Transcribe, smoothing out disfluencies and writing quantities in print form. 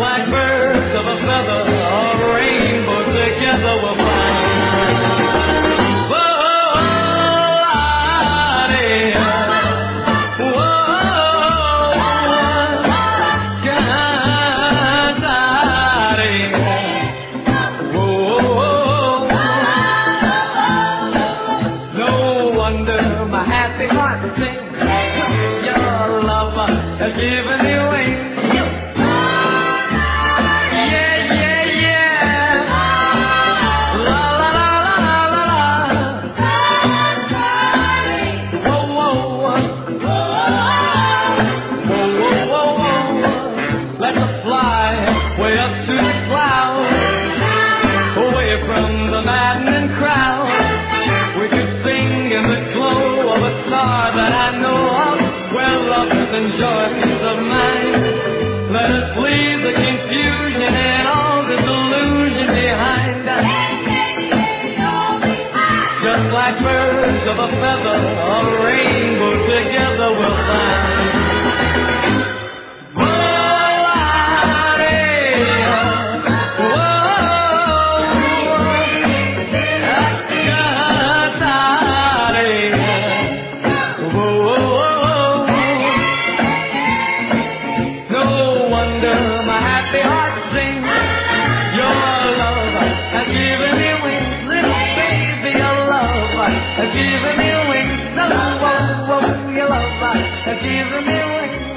like birds of a feather, a rainbow together we'll fly. Giving me wings. Yeah, yeah, yeah. La la la la la la. Whoa, whoa, whoa. Whoa, whoa, whoa, whoa. Let's fly way up to the clouds, away from the maddening crowd. We could sing in the glow of a star that I know of, where love and joy, peace of mind. Let us leave the confusion and all the delusion behind us. Just like birds of a feather, a rainbow together we'll find. Giving me wings, no, whoa, whoa, your love has given me wings.